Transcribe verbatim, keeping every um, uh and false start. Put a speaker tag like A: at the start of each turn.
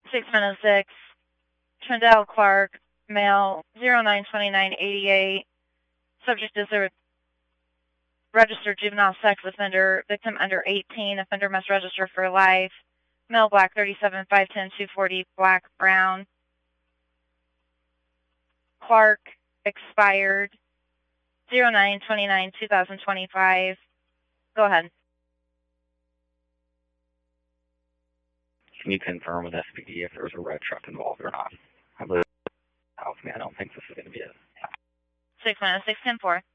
A: six one oh six, Trendell Clark, male, zero nine twenty-nine eighty-eight. Subject is a registered juvenile sex offender. Victim under eighteen. Offender must register for life. Male, black, thirty-seven, five ten, two forty, black, brown. Clark, expired, zero nine twenty-nine two thousand twenty-five. Go ahead.
B: Can you confirm with S P D if there was a red truck involved or not? I believe it helps me. I don't think this is going to be it.
A: six one oh six, ten four.